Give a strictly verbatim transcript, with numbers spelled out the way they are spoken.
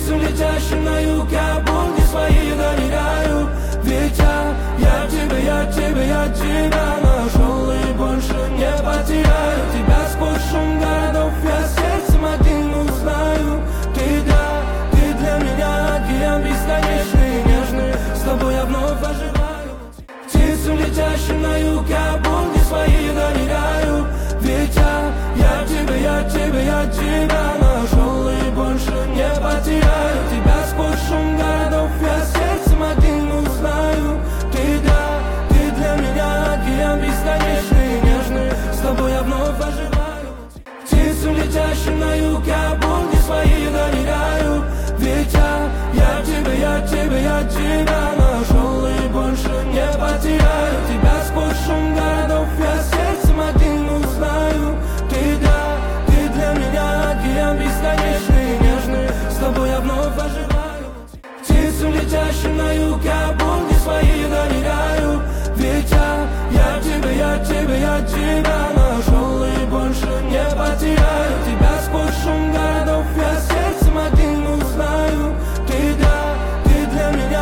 Птицам, летящим на юг, я будни свои доверяю. Ведь я, я тебя, я тебя, я тебя нашел и больше не потеряю. Тебя сквозь шум городов я сердцем один узнаю. Ты да, ты для меня океан бесконечный и нежный. С тобой я вновь оживаю. Птицам, летящим на юг, я будни свои доверяю. Ведь я, я тебя, я тебя, я тебя